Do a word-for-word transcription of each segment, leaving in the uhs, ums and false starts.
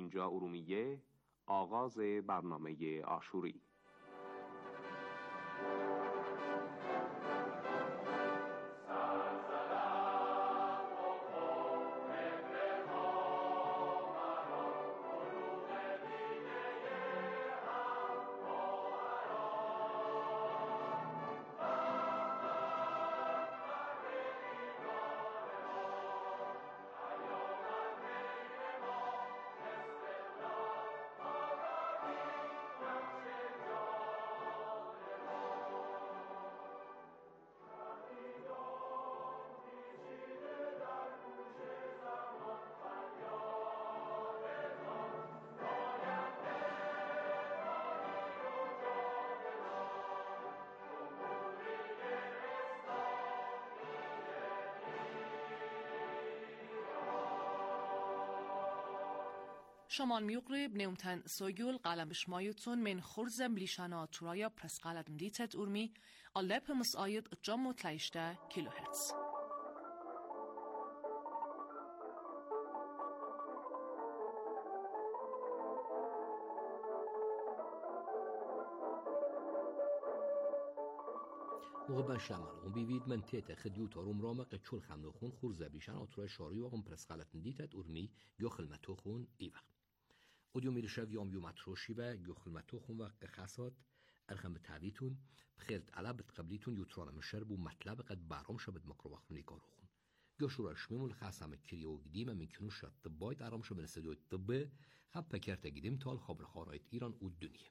اینجا ارومیه، آغاز برنامه عاشوری. شمال ميقرب نومتن سويول قلم بشمايوتون من خرزم ليشانا ترايا برس قلم ديتت أرمي اللاب مسايد جمو تلايشتا كيلو هرتز. وغبان شمال هم بيفيد من تيتا خديوتا روم راما قتشول خمنوخون خرزة بليشانا ترايا شاري وغم برس قلم ديتت أرمي يوخل متوخون إيوخ. اودیو میرشاو یام یوم اتروشی و گوخل متوخون و قخاسات ارخم بتعویتون بخیرت علب قبلیتون یوتران مشرب و مطلب قد برام شبد مکروبخون نگاروخون گوشورا شمیمون خاصم کریو قدیمه من کنو شد طبایت ارام شبد استدیو طبه خب پکرت قدیم تال خبر خارایت ایران و دنیا.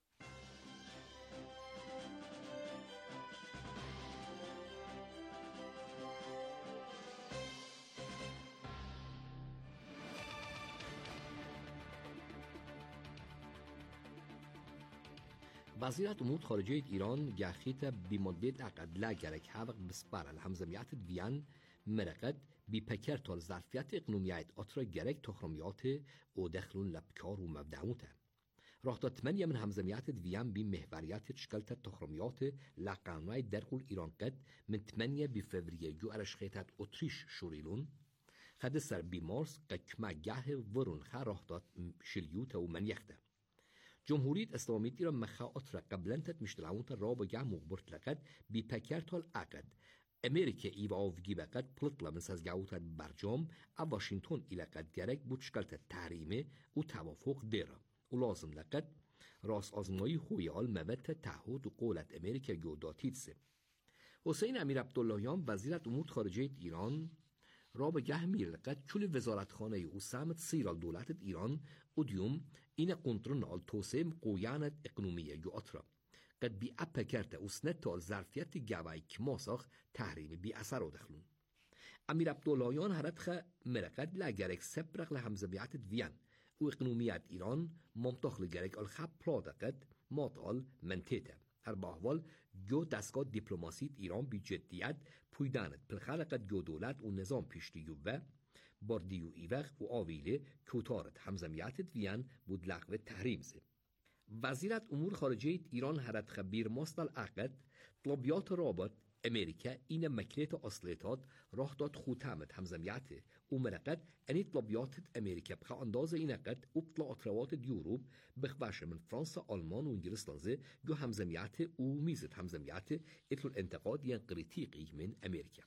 وزارت امور خارجه ایران گخیت بیمدت عقد لگرک حوق بسپر الهمزمیت ویان مرقد بی پکر تال ظرفیت اقنومیت آترا گرک تخرمیات او دخلون لبکار و مبدعوته راحت ثمانية من همزميات ويان بمحوريات شكلت تخرميات لقانوني درقل إيران قد من ثمانية بفبراير جو أرشخيتات أوتريش شوريلون خد سر بمارس قكما جاه ورون خا راحت شليوت ومن يخده جمهوریت اسلامی ایران مخاطر قبلا تت مشتلعون را با جمع مخبرت لقد بی پکرتال عقد امریکا ایو آوگی بقد پلطلا من سازگاوت برجام او واشنطن ایلا قد گرک بود شکلت تحریمه و توافق دیره و لازم لقد راس آزمایی خوی آل موت تعهد و قولت امریکا گوداتید سه. حسین امیر عبداللهیان وزیرت امور خارجه ایران را به گه میرلقد چول وزارتخانه او سمت سیرال دولت ایران ادیوم این قنطرن آل توسیم قویانت اقنومیه جو اطرا قد بی اپا کرده اسنت تال ظرفیت گوای کماساخ تحریمی بی اثر رو دخلون. امیر عبداللهیان هرتخ مرقد لگرک سپرق لحمزبیعت ویان و اقنومیت ایران ممتاخ لگرک آل خب پلادقد ماتال منتیته. هر باحوال جو دستگاه دیپلماسیت ایران بی جدیت پویدانت پلخلقت جو دولت و نظام پیشتیو و باردیو ایوخ و آویله کوتارت همزمیتت ویان بود لغو تحریم زه. وزیرت امور خارجه ایران هرت خبیر ماستل عقد طلبیات رابط امریکا این مکلیت اصلیتات راه داد خوتامت همزمیت و مرقد اینی طلبیات امریکا بخوا انداز این قد ابطلا اطروات دیوروب بخواش من فرانسا آلمان و انگلستان زه جو همزمیت و میزت همزمیت اتل الانتقاد ین قریتیقی من امریکا.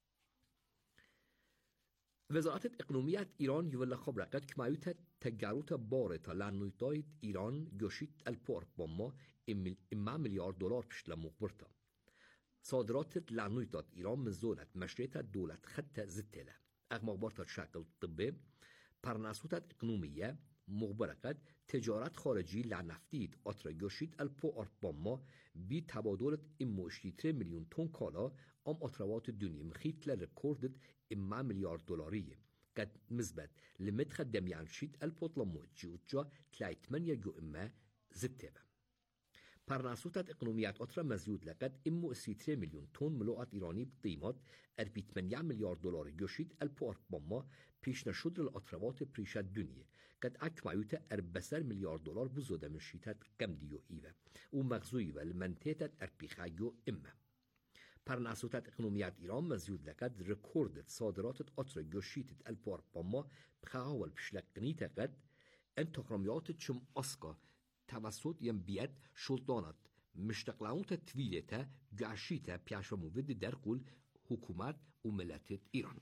وزارت اقنومیت ایران یولا خبر قد کمایوت تجاروت بارتا لانویتایت ایران گوشید الپورت بما اما میلیارد دلار پشت مقبرتا. صادرات لانویتات ایران من زولت مشریت دولت خط زتله اغمقبارت شکل طبی پرناسوتت اقنومیه مخبرقد تجارت خارجی لنفتید آترا گوشید الپو ارباما بی تبادلت امو اشتیتر میلیون تون کالا ام آتروات دنیا مخیط لرکوردت اما میلیارد دلاریه قد مزبط لمدخل دمیانشید الپو طلمو جوجا تلایتمن یا جو اما زتبه پرناسوتت اقنومیت آترا مزیود لقد امو اسیتر میلیون تون ملوعات ایرانی بقیمت اربیت منیه میلیارد دلار گوشید الپو ارباما پیش نشد الاتروات پریشت دنیا قد اکمایوت اربسر میلیارد دلار بزوده من شیتت قمدیو ایوه و مغزوی و المنتیتت اربیخایو امه پرناسوتت اقنومیت ایران مزیود لقد رکوردت صادراتت آترا گوشیدت الپو ارباما بخواهول پشلقنیت قد ان تخرميات تشم أسقى توسط ينبيت شلطانات مشتقلانوت تويلتا جاشيتا بياشا موفد درقول حكومات وملات إيران.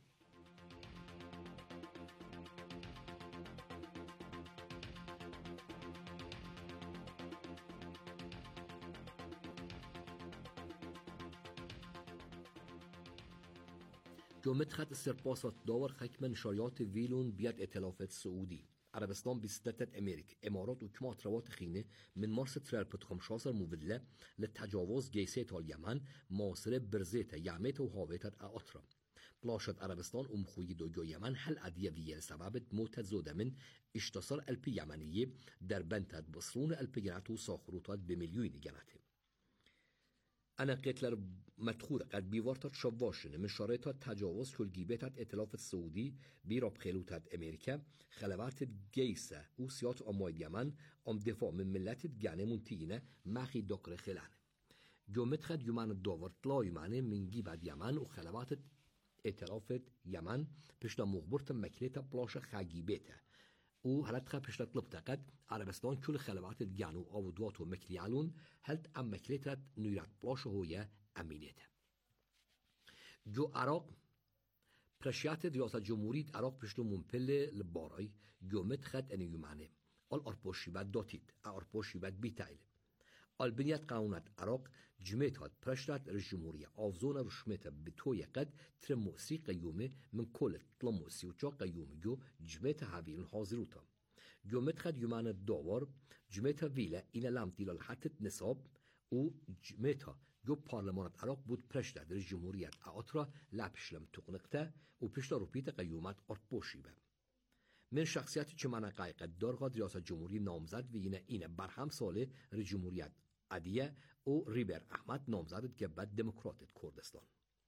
جو مدخت سرپاسات داور خکمن شایات ویلون بیاد ائتلافات سعودی عربستان بستة أمريكا إمارات وكمات روات خينة من مارس ترال بتخمشاسر مودلة للتجاوز جيسيت اليمن ماصر برزيتا يعميت وهاويتا أطرا بلاشت عربستان أمخوي دوجو يمن هل أدية ويل سبب موت زوده من اشتصار البي يمنية در بنتت بصرون البي جنات وساخروتات بمليون جناته أنا قتلر مدخور قد بيوارتات شواشن من شريطات تجاوز كل جيبتات ائتلاف السعودي بيراب خلوتات أمريكا خلوات جيسة وسيات أمويد يمن أم دفاع من ملات جانه منتينة مخي دكر خلانه جو مدخد يمان الدوار طلا يمانه من جيبت يمن وخلوات ائتلاف يمن بشتا مغبرت مكلتا بلاشة خاجيبته او هلت خب پشت طلب تقد عربستان كل خلوات الجانو أودوات ومكليالون هلت أم مكلتات نيرات بلاش هوية أمينيته جو عراق برشيات رئاسة جمهورية عراق پشتو منپل لباراي جو مدخد أن يمانه آل أرپوشي بد داتيد أرپوشي بد بيتايل آل بنيات قانونات عراق جميتات برشتات الجمهورية أفزونا رشمتها بتوية قد ترموسي قيومة من كل تلموسي وچا قيومة جو جميتها هاويلن حاضروتا جو مدخد يمان الدوار جميتها ويلا إنا لامتي للحتة نصاب و جميتها جو پارلمانات عراق بود برشتات الجمهورية أعطرا لابشلم تقنقتا و پشتا روپيتا قيومات أرپوشي با من شخصیتی که من قایق دارغاد ریاست جمهوری نامزد و اینه اینه برهم ساله ری جمهوریت عدیه و ریبر احمد نامزد که بعد دموکراتت کردستان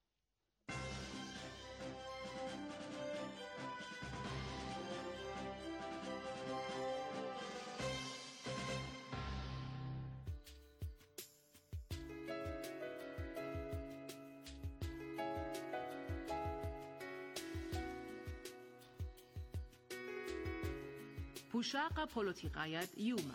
پوشاق پوليتيقايات يوما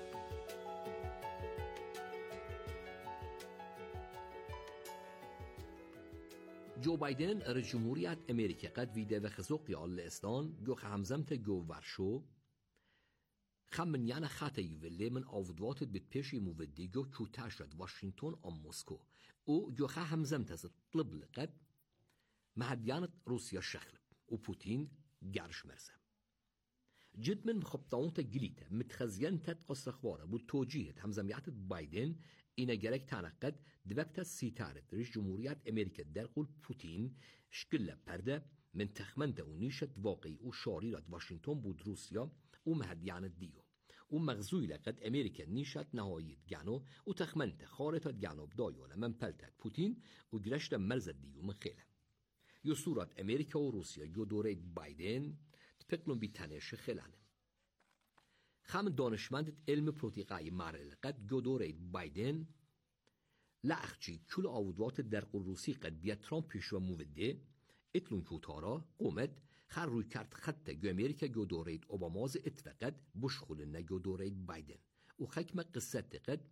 جو بايدن رئيس جمهورية أمريكا قد فيدا وخزوقي على الإسلام جو خمزمت جو ورشو خمن يعني خاطة يولي من أفضوات بتبشي مودي جو كوتاشت واشنطن أم موسكو و جو خمزمت از طلب لقد مهديانت روسيا الشخلب و بوتين جارش مرسم جد من خبطاونتا جليتا متخزيانتا قصر خوارا بود توجيهت همزميات بايدن إنا جارك تانقد دوكتا سيتارت رئيس جمهورية أمريكا درقل بوتين شكلة برده من تخمنتا ونيشت واقعي وشاريرات واشنطن بود روسيا ومهديانت ديو ومغزوي لقد أمريكا نيشت نهاية جانو وتخمنتا خارطة جانو بدايولا من بلتت بوتين وجرشتا مرزت ديو من خيله يصورة أمريكا وروسيا جو دوري بايدن تفكرون بتنش خلانه خام دانشمند علم پروتیقای معرل قد گودوره بايدن لأخچی کل آودوات در روسی قد بیا ترامپ پیشو موده اتلون کوتارا قومت خر روی کرد خط گو امریکا گودوره اوباماز اتفقد بش خلنه گودوره بايدن و خکم قصه قد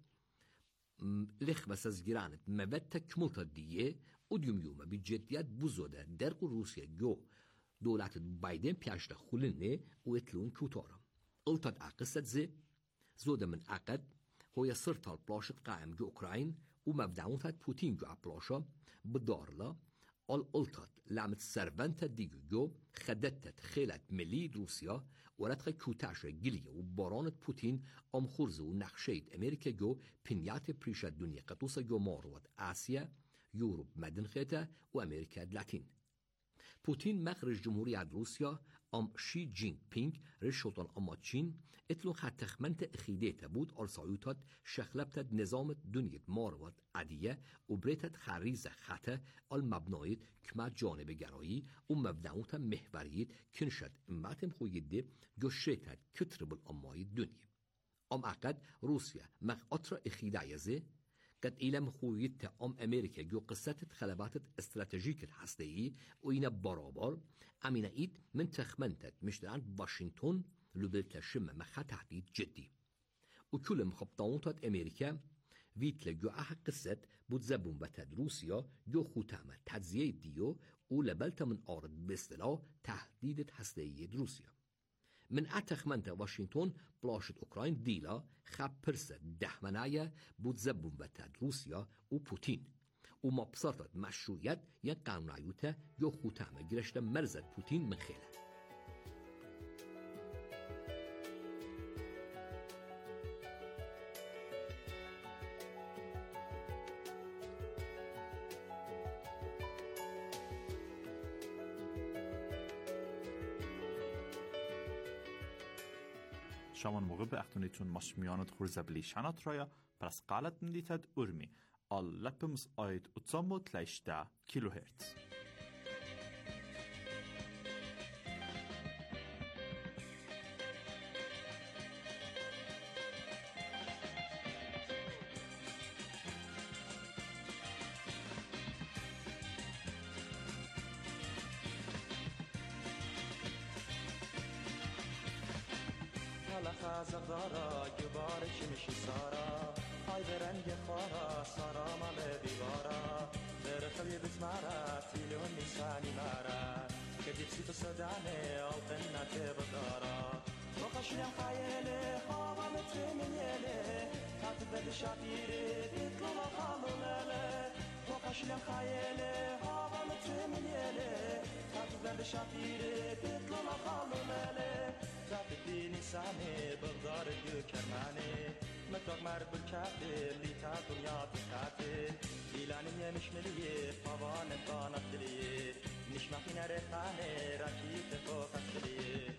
لخ بس از گرانت مبت کملتا دیه ودیوم یوم بی جدیت بزوده در روسیه گو دولت بايدن پیشت خلنه و اتلون کوتارا قلتت عقصت زي زوده من عقد هو يصرت البلاشة قائم جو أوكراين ومبدعونتت بوتين جو عبلاشة بدارلا القلتت لعمت سربنت ديجو جو خدتت خيلت ملي روسيا ورتخ كوتاش جلية وبارانت بوتين ام خرزو ونقشيت أمريكا جو بنيات بريشة الدنيا قطوسة جو ماروات آسيا يوروب مدن خيتا وأمريكا اللاتين بوتين مخرج جمهورية روسيا ام شي جين بينج رئيس سلطان اما چين اتلو خط تخمنت اخيديتا بود ارسايوتات شخلبتت نظام دنيا ماروات عدية وبريتت خريزة خطة المبنايت كما جانب جرائي ومبدعوتا محوريت كنشت امتم خويده جوشيتت كترب الاماي الدنيا ام عقد روسيا مخ اطرا اخيدا يزي قد إلى خويت أم أمريكا جو قصة خلبات استراتيجية الحسدي وإنا برابر أمينا إيد من تخمنتت مشتران واشنطن لبلت شم مخا تهديد جدي وكل مخبطاونتات أمريكا ويت لجو أح قصة بتزبون بتد روسيا جو خوتامة تجزية ديو ولبلت من أرض باستلا تهديد هستهية روسيا من أتخمنت واشنطن بلاشت أوكراين ديلا خب برسة دحمنايا بتزبون بتد روسيا وبوتين وما بصرتت مشروعيت يقام رأيوته جو خوتامة جرشت مرزت بوتين من خيله شامان موقع به اختونیتون مشمیانت خورزه بلیشانات رایا پرس قالت ندیتد ارمی آل لپمس آید اتسامو تلیشده کیلو هرتز. خازق دارا گبار چمشی سارا های برنگ خارا سارا مال دیوارا در خلی بزمارا تیلیون نیسانی مارا که دیپسی تو صدانه آلتنات بدارا وخشلم خیاله خوابا متر من یله تاتو بد شابیره بیتلو خالوله وخشلم خیاله خوابا متر من یله تاتو بد شابیره بیتلو خالوله تبديني سامي بغدار اليو كرماني متوق مار بالكاتل اللي تا دنيا تكاتل إيلاني مش مليه فوان طانت ليه مش ما فينا ريحاني راكيت فوقت ليه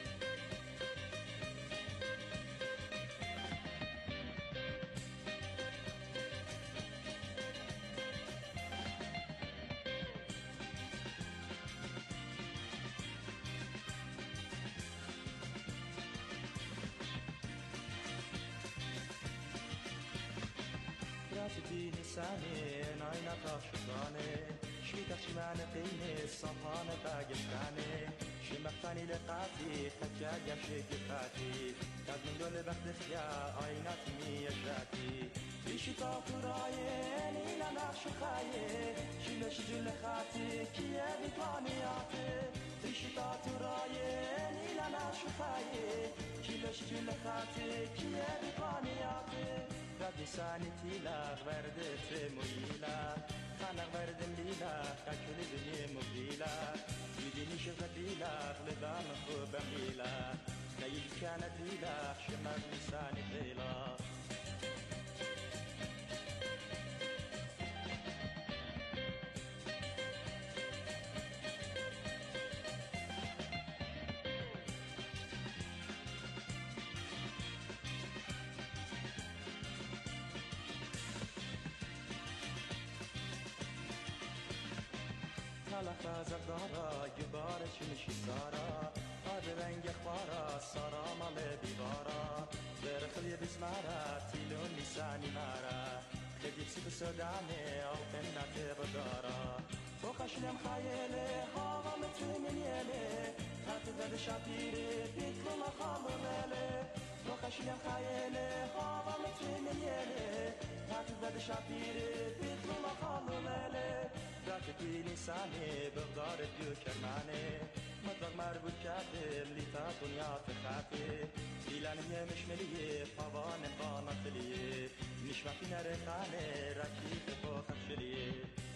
دي نساني ناينا تاشداني شيتا شمان قيني صفان باقشاني شمختاني لقاتي خجاجة شكفاتي كاد من دول بخت خيا عينات ميجاتي في شتا تراين إلى نقش خايه شمش جل خاتي كيه بطانياتي في شتا تراين إلى نقش خايه شمش جل خاتي كيه بطانياتي لساني تيلا غبردت مويلا خانق بردم ليلا كاكل دنيا مبديلا يديني شغديلا غلبان خوب ميلا نيل كانت ليلا شمر لساني تيلا خازق دارا گبار چمشی سارا آد رنگ خبارا سارا مال دیوارا در خلی بزمارا تیلون نیسانی مارا خدیب سی بسودانه او قنات بدارا وخشلم خیاله هوا متر من یله تحت بد شابیره بیتلو مخالوله وخشلم خیاله هوا متر من یله تحت بد شابیره بیتلو مخالوله راتكي لساني بغدار الديو كرماني مطلق مربوط كاتل اللي تا دنيا تخاتي إيلانية مش مليه فوان بانت ليه مش ما فينا ريخاني راكيت فوق خشليه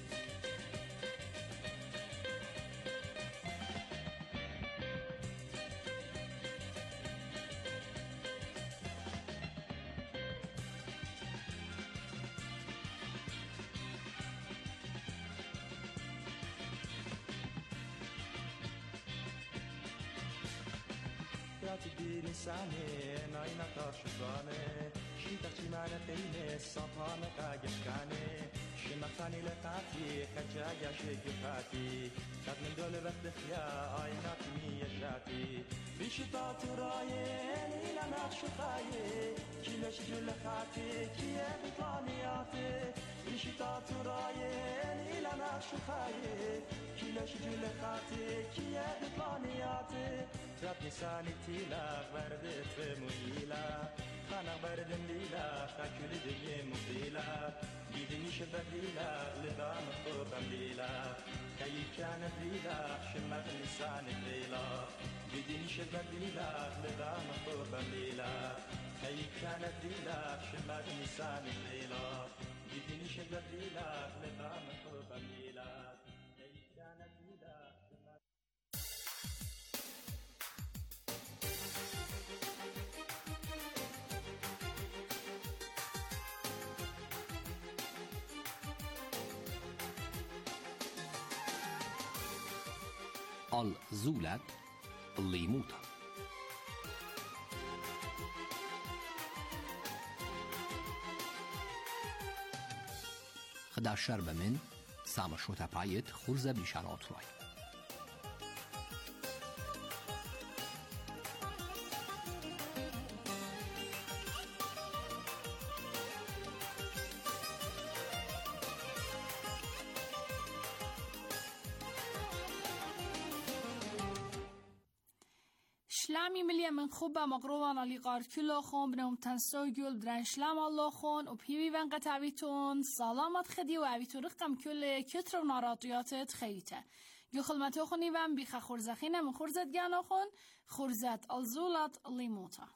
تديني ساني ناينا تاشداني شيتا شمانة تيني صفانة تاقشكاني شمختاني لقاتي خجاجة شكفاتي كاد من دول بخدخيا آينات ميجاتي بشتا تراين إلى نقش خايه كيلش جل خاتي كيه بطانياتي نشیتا تو راین ایلا نقش خایه کیلش جل خاطی کیه دپانیاتی تراب نسانی تیلا وردت في مهیلا خانق بردن لیلا خاکل دیگه مبیلا دیدنی شبه لیلا لدام خوبم لیلا کایی کانت لیلا شمت نسانی لیلا دیدنی شبه لیلا لدام خوبم لیلا کایی کانت لیلا شمت نسانی لیلا دیدنی شبه لیلا لدام خوبم لیلا کایی کانت لیلا آل زولت لیموتا خدا شرب من سام شوتا پایت خورزه بیشانات رای شلامی ملی من خوب مقروان علی قار کلا خون بنام تنسوگل درن شلام الله خون و پیوی ون قطعیتون سلامت خدی و عویتو رقم کل کتر و ناراتیاتت خیته جو خلمتو خونی ون بیخ خورزخینه من خورزت گانا خون خورزت الزولت لیموتا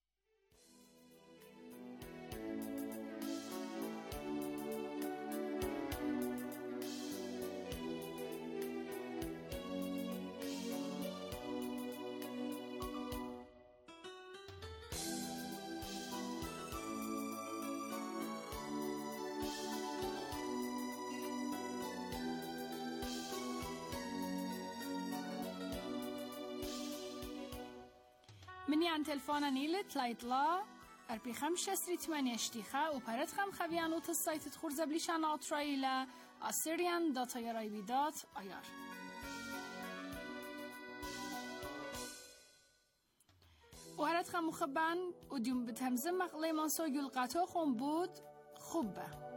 مني عن تلفون نيلت لايطلا أربي خمسة سري ثمانية اشتيخة وبرد خم خبيان وتصيت تخور زبليشان أطرايلة أسريان داتا يرايبي دات أيار وهرد خم مخبان وديوم بتهمزم مقلي منصو يلقاتو خون بود خوبه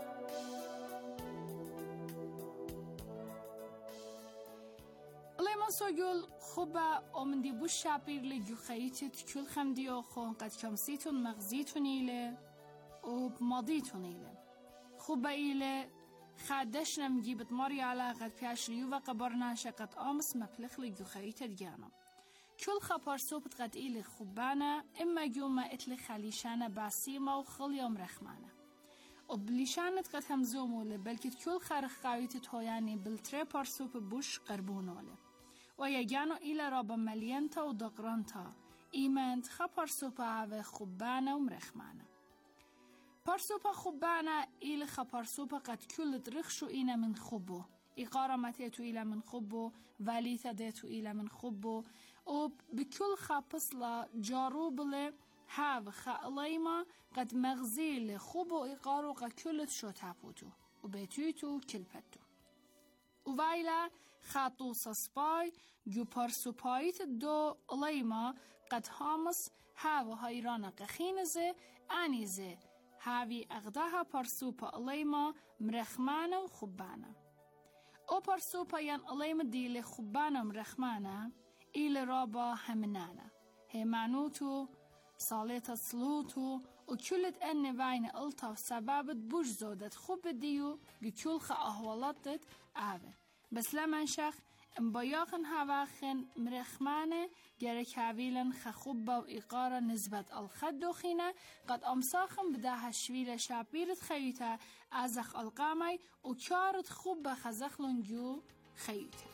سوگل خوبه آمدی بوش شپیر لگو خیتت کل خمدی آخو قد کمسیتون مغزیتون ایله و مادیتون ایله خوبه ایله خدش نمگی بتماری علا قد پیش ریو و قبرناشه قد آمس مپلخ لگو خیتت گانم کل خبر صوبت قد ایله خوبانه اما گوما اتل خلیشانه باسیما و خلیام رخمانه و بلیشانت قد همزوموله بلکت کل خرخ قویتت هایانی بلتره پارسوب بوش قربونوله و یگانو ایل را با ملیانتا و دقرانتا ایمند خا پارسوپا و خوبانه و مرخمانه پارسوپا خوبانه ایل خا پارسوپا قد کلت رخشو اینه من خوبو ایقارمتی تو ایل من خوبو ولیتا دیتو ایل من خوبو و بکل خا پسلا جارو بله هاو خا الیما قد مغزیل خوبو ایقارو قد کلت شو تاپوتو و بیتویتو کلپتو و وایلا خاطو سسپای جو پارسوپایت دو الیما قد هامس هاو هایرانا قخینزه آنیزه هاوی اغداها پارسوپا الیما مرخمانه و خوبانه او پارسوپا ین الیما دیل خوبانه و مرخمانه ایل رابا همنانه همانوتو صالتا سلوتو و کلت ان وین التا سببت بوش زودت خوب دیو گو کل خا احوالاتت آوه بس لمن شخ امبایاخن هواخن مرخمانه گرک هاویلن خخوبه و ایقاره نسبت الخد دوخینه قد امساخن بده هشویل شابیرت خیوته ازخ القامی و کارت خوبه خزخلون جو خیوته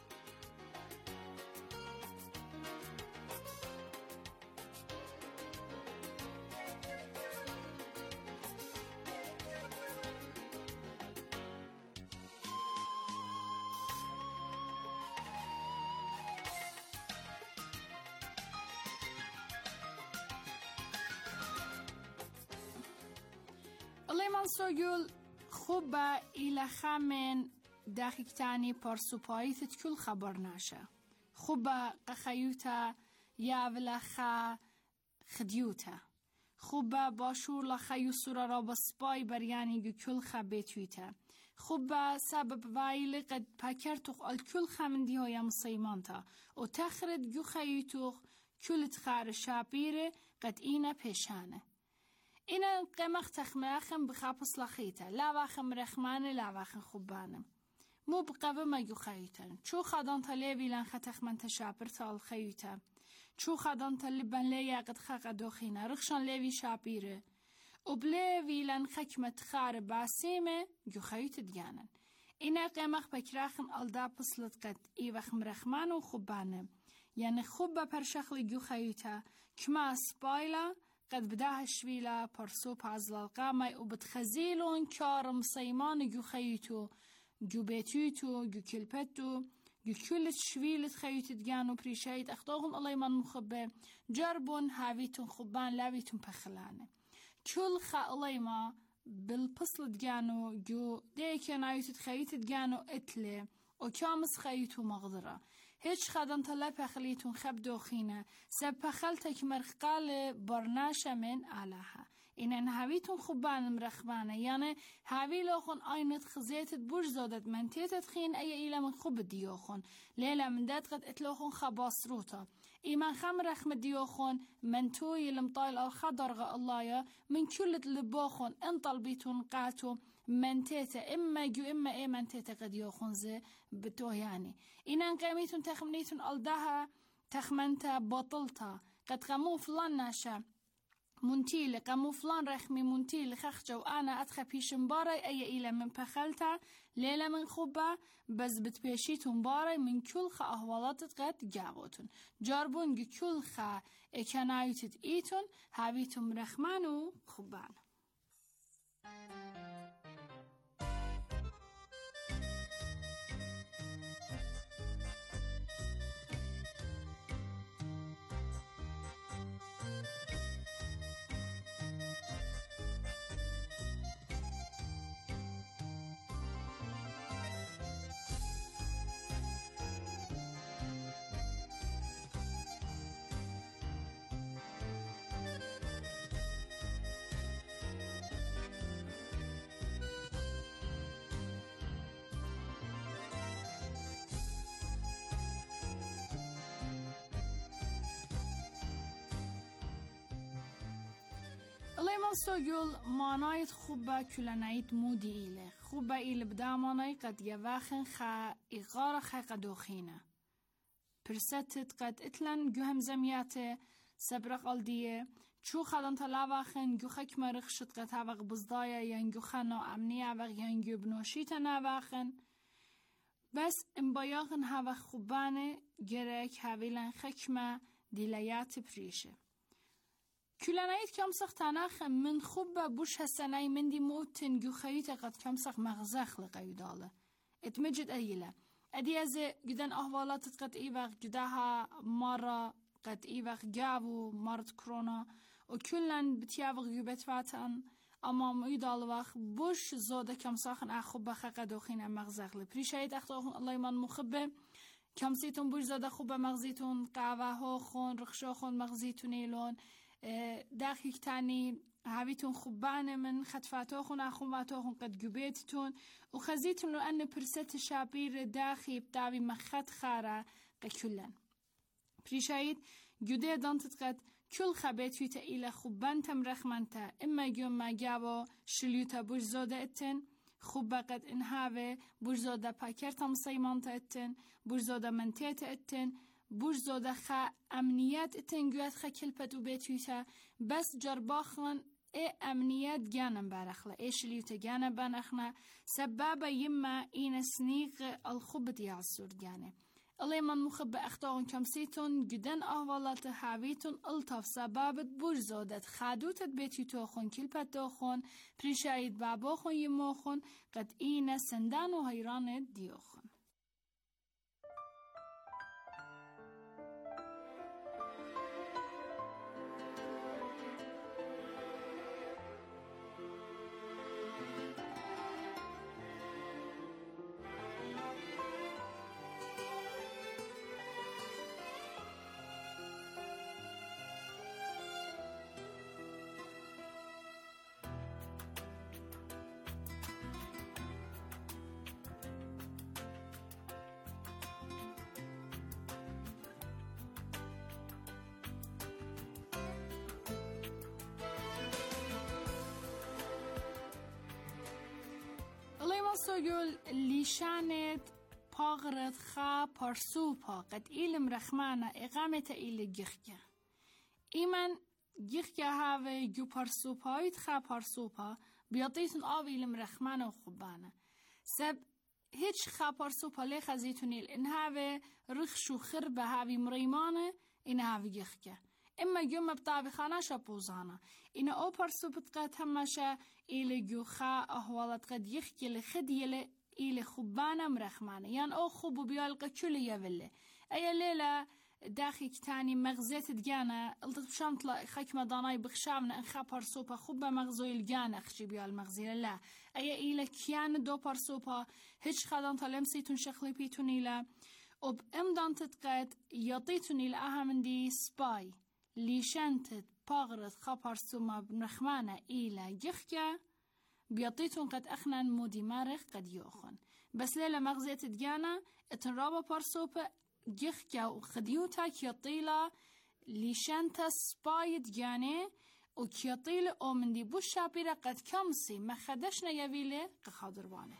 لیمان سوگل خوبه ایل خمن دقیقتانی پارسوپاییت کل خبر نشه خوبه قخیوتا یا ولخا خدیوتا خوب باشور لخیو سورا را بسپای بریانی گو کل خبه تویته خوب سبب وایل قد پکر توخ الکل خمندی های مسیمانتا و تخرد گو خیو توخ کلت خار شابیره قد اینا پیشانه اینا قمخ تخمرخم بخابس لخیته لاواخم رخمانه لاواخم خوبانم مو بقوه ما گو خیوتن چو خدان تلیوی لن خطخ من تشابر تال خیوته چو خدان تلبن لیا قد خاق دوخينا رخشان ليوي شابيره وبليوي لن خكمت خار باسيمه جو خيوت ديانن إنا قيمخ بكراخن ألدا بصلت قد إيوخ مرخمان وخبانه يعني خوبا پرشخل جو خيوتا كما سبايلا قد بداها شويلا پرسو پازل القامي وبتخزيلون كارم صيمان جو خيوتو جو بيتوتو جو كلبتو جو كل شويلت خيوت دجانو بريشايت أخطاهم الله يمن مخبه جربون هاويتون خبان لاويتون بخلانه كل خا الله يما بالبصل دجانو جو ديك نايوت خيوت دجانو اتله وكامس خيوتو مغدرة هيش خدان طلب بخليتون خب دوخينه سب بخلتك مرقال برناشة من علىها إن هاويتون خبان مرخبانه يعني هاوي لوخون آينت خزيتت برج زادت من تيتت خين أي إيلا من خوب ديوخون ليلة من دات قد اتلوخون خباس روتا إيمان خم رخم ديوخون من توي لمطايل الخضرغ الله من كل لبوخون انطل بيتون قاتو من تيتا إما جو إما إيه من تيتا قد يوخون زي بتوه يعني إنان قيميتون تخمنيتون ألدها تخمنتا بطلتا قد قمو فلان ناشا منتيل قمو فلان رخمي منتيل خخجة وأنا أدخل بيشن باري أي إيلا من بخلتا ليلة من خوبة بس بتبيشيتون باري من كل خا أهوالات قد جاوتون جاربون جو كل خا إكنايتت إيتون هاويتون رخمانو خوبان الله من سوگل مانایت خوبه کلنایت مودی ایله خوبه ایل بدا مانای قد یواخن خا ایغار خا قدوخینه پرستت قد اتلن گو همزمیاته سبرق الدیه چو خلان تلاواخن گو خک مرخ شد قد هاوغ بزدایه ین گو خنا امنی هاوغ ین گو بنوشیت نواخن بس امبایاخن هاوغ خوبانه گرک هاویلن خکمه دیلیات پریشه كلانايت كمسخ تناخ من خوب بوش هسناي من دي موتن جو خيوتا قد كمسخ مغزخ لقيوداله اتمجد ايلا ادي از جدن احوالات قد ايوغ جداها مرة قد ايوغ جاوو مرض كورونا وكلن بتياوغ يوبت فاتن اما ميدال وقت بوش زاده كمسخن اخوب بخه قدوخين مغزخ لپريشايت اختاخون الله يمان مخبه كمسيتون بوش زاده خوب مغزيتون قهوه ها خون رخشا خون مغزيتون ايلون داخل تاني هاويتون خوبانه من خطفاتوخون اخواتوخون قد جبيتتون وخزيتون لو أن برست شابير داخل بتاوي مخت خارة قكلن بريشايد جده دانتت قد كل خبيت يتا إلى خوبان تم رخمنتا إما يوم ما جابو شليوتا بوش زوده اتن خوبا قد انهاوه بوش زوده پاكرتا مصيمانتا اتن بوش زوده منتيتا اتن بوش زوده خا امنیت اتنگویت خا کلپت و بیتویتا بس جرباخن ای امنیت گانم برخلا ای شلیوتا گانم بنخنا سبابا یما این سنیق الخوبت یعصور گانه الله من مخب اختاقن کمسیتون گدن احوالات حاویتون الطاف سبابت بوش زودت خادوتت بیتویتو خون کلپت دو خون پریشاید بابا خون یمو خون قد این سندان و حیران دیو خون سوگل لیشانت پاغرت خا پارسوپا قد ایلم رخمانه اقامت ایل گیخکه ایمن گیخکه هاوه جو پارسوپایت خا پارسوپا بیاطیتون آو ایلم رخمانه و خوبانه سب هیچ خا پارسوپا لی خزیتونیل این هاوه رخش و خربه هاوی مریمانه این هاوی گیخکه اما يوم بطابي خاناشا بوزانا إن أوبر سبت همشا إلى جوخا أهوالت قد يخكي لخدي إلى إلى خبانة مرخمانة يعني أو خبو بيالقى كل يفله أي ليلة داخل تاني مغزيت دجانا قلت بشامطلة خيك مداناي بخشامنا إن خبر سوبا خبا مغزوي الجانا خشي بيالمغزي لا أي إلى كيان دو برسوبا هيش خدان تلمسيتون شخلي بيتون إلى وب إمدان تتقاد يطيتون إلى أهم دي سباي لیشانت پاغرت خبر سوما بنخمانه إلى جخكا بيطيتون قد أخنان مودي مارخ قد يوخن بس ليلة مغزيت دجانا اتنرابا بارسوبا جخكا وخديوتا كيطيلا لیشانت سباي دجاني وكيطيلا او من دي بوشا بيرا قد كمسي ما خدشنا يويلي قخادروانه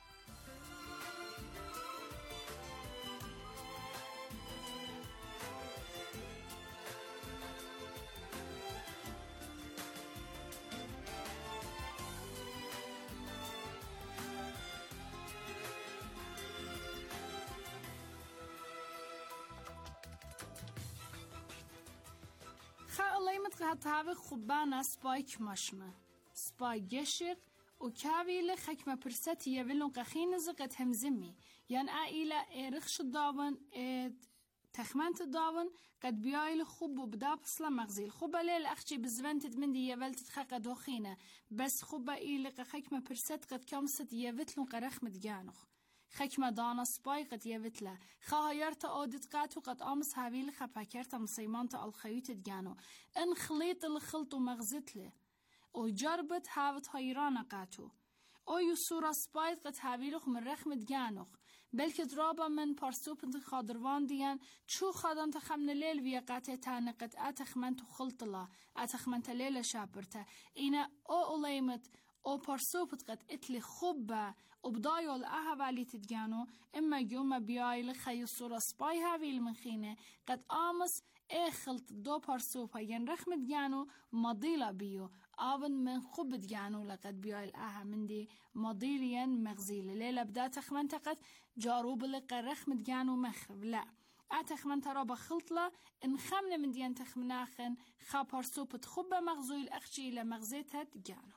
قد هاوی خوبانه سپایک ماشمه سپای گشق و کاویل خکمه پرستی یولون قخین زقت همزمی یعنی آیله ارخش داون تخمنت داون قد بیایل خوب و بدا بسلا مغزیل خوبه لیل اخشی بزونتت من دی یولتت خاقه دوخینه بس خوبه ایله خکمه پرست قد کامست یولتلون قرخ مدگانخ خکمه دانا سپای قد یوتله خواهیارت آدت قاتو قد آمس هاویل خپاکرت مسیمانت الخیوت دگانو ان خلیط الخلط و مغزتله او جربت هاوت هایران قاتو او یسورا سپای قد هاویلخ من رخم دگانوخ بلکه درابا من پارسوپنت خادروان دیان چو خادان تخمن لیل ویا قاته تانه قد اتخمنت خلط الله اتخمنت لیل شابرته اینا او اولیمت او پارسوپت قد اتلی خوبه وبضايل أهوالي تدجانو إما يوم بيايل خي صورة سباي هاوي المخينة قد آمس إخلط دو بارسوبا ينرخ مدجانو مضيلة بيو آون من خوب دجانو لقد بيايل أها من دي مضيليا مغزيلة ليلة بدا تخمنتقت جاروب لقى رخ مدجانو مخرب لا أتخمنت رابا خلطلة إن خمنا من ديان تخمناخن خا بارسوبت خوبة مغزويل أخشي إلى مغزيتها دجانو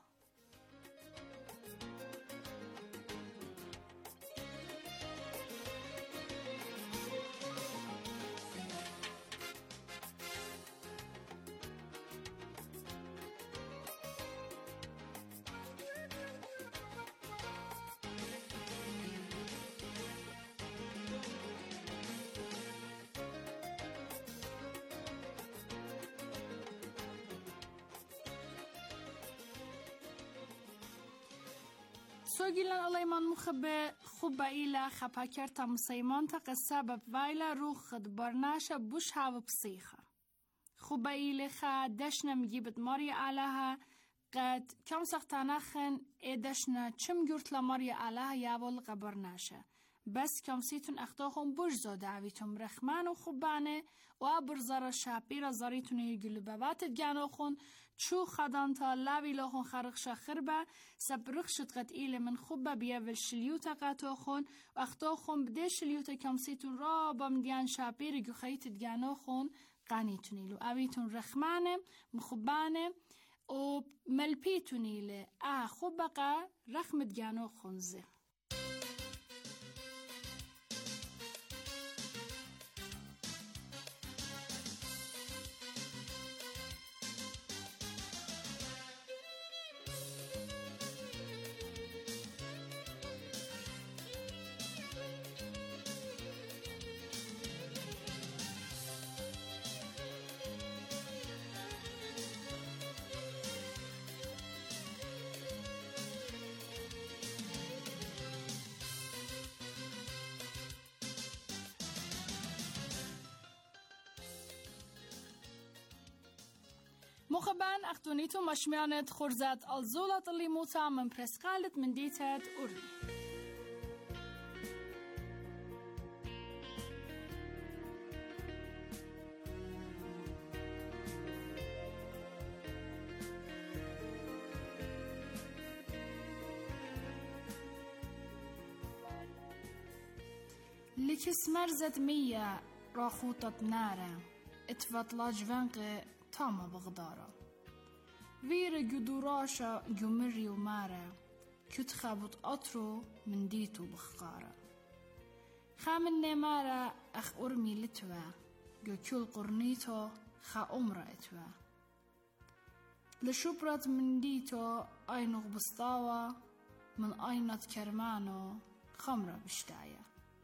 سوگیلن علیمان مخبه خوب ایلا خپاکرتا مسیمانتا قصابب وایلا روخ خد برناشا بوش هاو بسیخه خوب ایلا خا دشنا مجیبت ماریا علاها قد کم سختاناخن ایدشنا چم گرتلا ماریا علاها یاول قبرناشا بس کم سیتون اختاهم بوش زاده عویتون رخمان و خوبانه و برزار شاپیر زاریتون یگلو بواتت گانو خون چو خدان تا لاوی لاخون خرخشا خربه سبرخ شد قد ایل من خوبه بیاول شلیوتا قطو خون و اختو خون بده شلیوتا کم سیتون را بامدیان شاپیر گو خیت دگانو خون قانیتونیلو اویتون رخمانه مخوبانه و ملپیتونیله اه خوبه قا رخم دگانو خونزه مخبان أختونيتو مشميانت خرزات الزولة اللي موتا من برسقالت من ديتات أوري لكس مرزت مية راخوطة نارة اتفت لاجفنق تاما بغدارة فير جدوراشا جمري ومارة كتخابط أطرو من ديتو بخقارة خامن نمارة أخ أرمي لتوا جو كل قرنيتو خا أمرا اتوا لشبرت من ديتو أينغ بسطاوة من أينت كرمانو خمرة بشتاية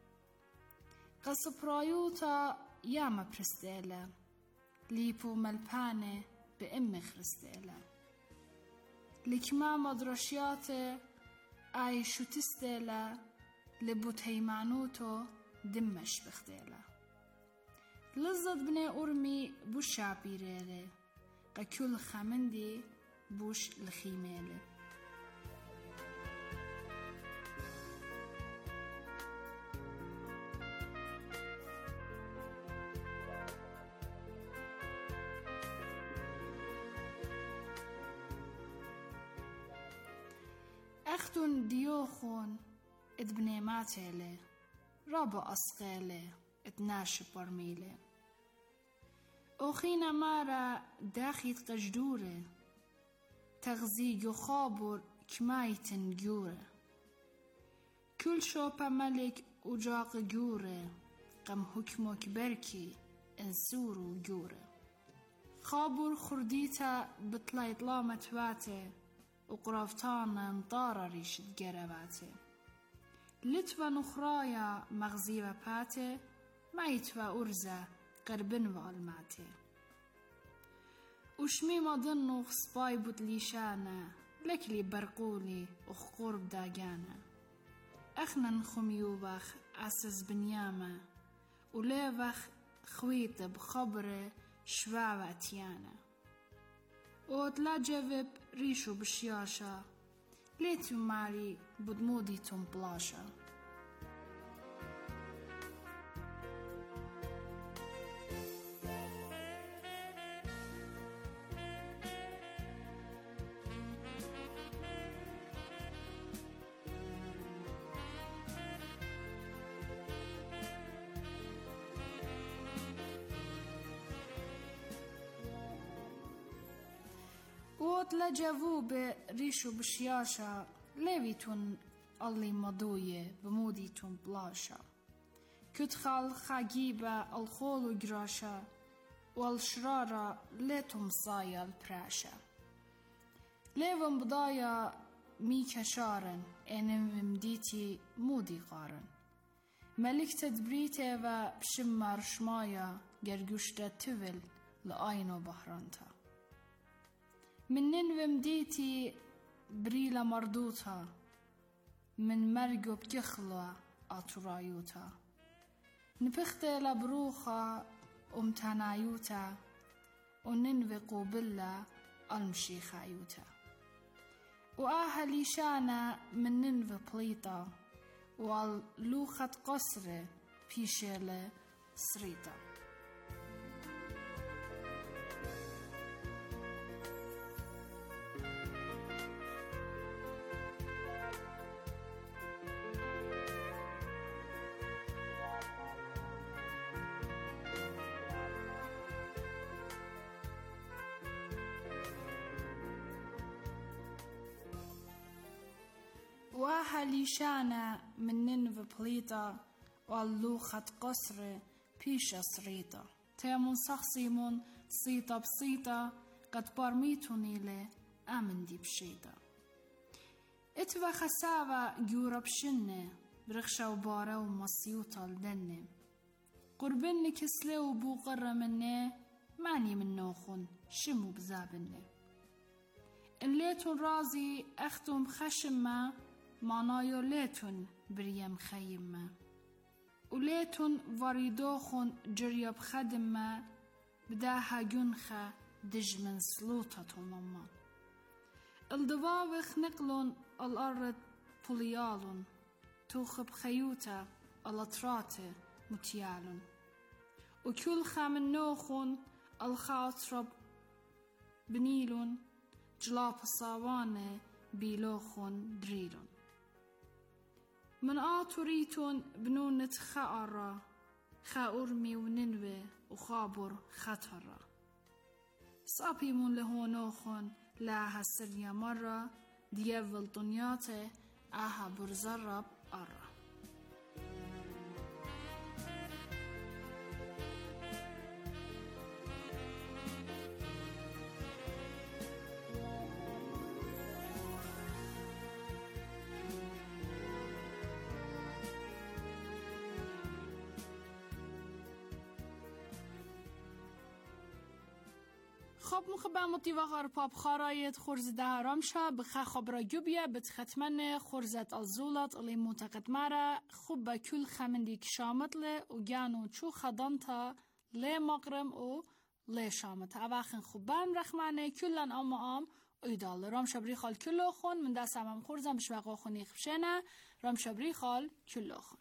قصبرايوتا ياما برستيلة ليبو ملبانة بأم خرستيلة لكما مدرشياتي آي شو تستيلة لبوتهيمانوتو دمش بختيلة لزد بني أرمي بوش عبيريلي قكل خمندي بوش الخيميلي أختن ديوخون ادبني ماتيلي رابا أسقيلي اتناش برميلي أخينا مارا داخيت قجدوري تغزيجو خابور كمايتن جوري كل شوبا ملك وجاق جوري قم حكمو كبركي انسورو جوري خابور خرديتا بطليت لامت واتي وقرافتانا انطارا ريشت جرباتي لتوا نخرايا مغزيبا باتي ما يتوا أرزا قربن والماتي وشمي ما ظنو خصباي بوتليشانا لكلي برقولي وخقرب داجانا أخنا نخميوبخ أسس بنيامة وليبخ خويت بخبري شبابة تيانا وتلا جذب ريشو بشياشا ليتو ماري بدمودي توم بلاشا وطلا جاوب ريشو بشياشا ليفيتون اللي مضوية بموديتون بلاشا كتخال خاجيبة الخولو جراشا والشرارة ليتم صايا البراشا ليفن بضايا ميكا شارن انم مديتي مودي قارن ملك تدبريتي و بشمار شمايا جرجوشتا تفل لآينو بحرانتا من ننو مديتي بريلا مردوتا من مرقو بكخلوا أطرايوتا نبختي لبروخا أمتنايوتا وننوي قوبلا المشي خايوتا وآهلي شانا من ننوي بليطا واللوخة قصر بيشيلة سريتا وأهلي شانا من ننوي بليطا واللوخة قصر بيشا سريطا تيمون سخصيمون صيطة بصيطة قد برميتوني لي أمن دي بشيطة اتوا خساوة جورا بشنة برخشة وبارة ومصيوطة لدنة قربني كسلي وبوغرة مني ماني من نوخن شمو بزابني إن ليتون رازي أختم خشمة معنايو ليتون بريم خيمة وليتون واردوخن جريب خدمة بداها جنخة دج من سلوطة ماما الدواوخ نقلون الأرض بوليالون توخب خيوتا الأطرات متيالون وكل خامن نوخن الخاطرب بنيلون جلاب الصوانة بيلوخن دريلون من آتوريتون بنونة خاءرة خاورمي وننوي وخابر خطرة صابيمون لهونوخون لا هسريا مرة ديفل دنياته آها برزرب أرى. خب مخبر متیوغار پاپ خارایت خورز دهرام شا بخا خبر جوبیا بتختمن خورزت الزولات اللي معتقد مرا خوب با کل خمندی کشامت ل و جانو چو خدانتا ل مقرم و ل شامت اواخن خوبان رحمانه کلن اما ام ایدال رام شبری خال کلو خون من دست هم خورزم بشوقا خونی خبشنه رام شبری خال کلو خون.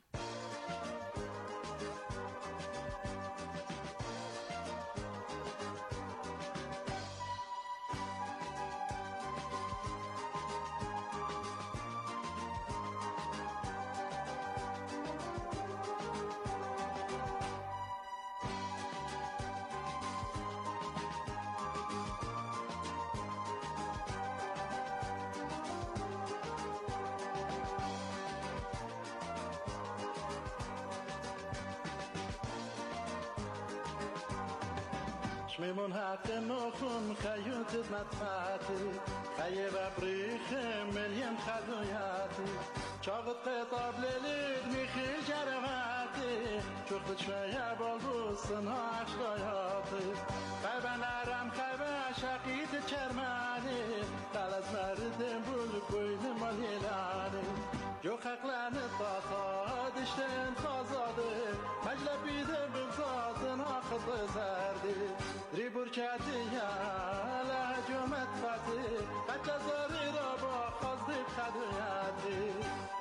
شميمون حق نخون خيوت مدفعتي خيه ببريخ مليم خدوياتي شاغط قطاب لليد ميخي جرواتي شوخت شوية بالبوسنها عشراياتي خيبا نرم خيبا شقيت كرماني خلص مردم بلقوين ماليلاني جو خقلان الطاطا دشتين خازادي مجلبي دي بغزاتنا خط زردي ريبور كاتيا لا جمت فاتي قد زاري رابا خازدي بخدوياتي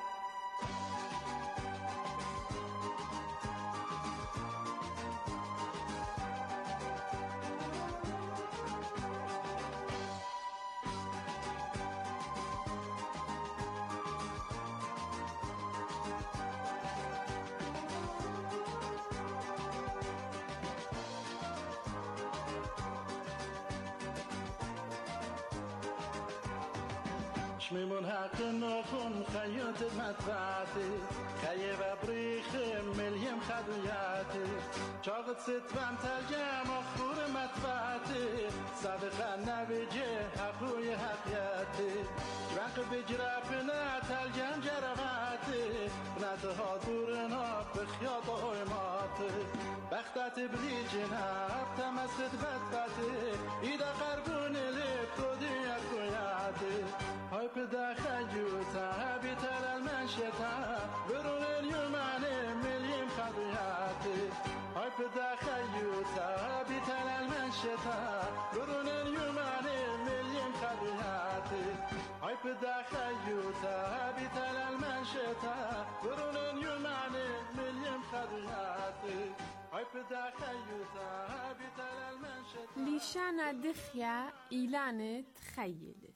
شميمون حق نخون خيوت مدفعتي خيه ببريخ مليم خدوياتي شاغط ستوان ترجم اخور مدفعتي صدقا نبيجي حقوي حقياتي جوانق بجرافنا ترجم جرواتي نتها دورنا بخياط هايماتي بختت بلي جناب تمسد بدبتي ايدا قربون لبتودي اكوياتي هاي بدا خيوتا بيتر المنشتا برون اليومان مليم خدوياتي هاي بدا خيوتا بيتر المنشتا برون اليومان مليم خدوياتي هاي بدا خيوتا بيتر المنشتا برون اليومان مليم خدوياتي هاي بدا خيوتا بيتر المنشتا ليشانا دخيا إيلانة تخيل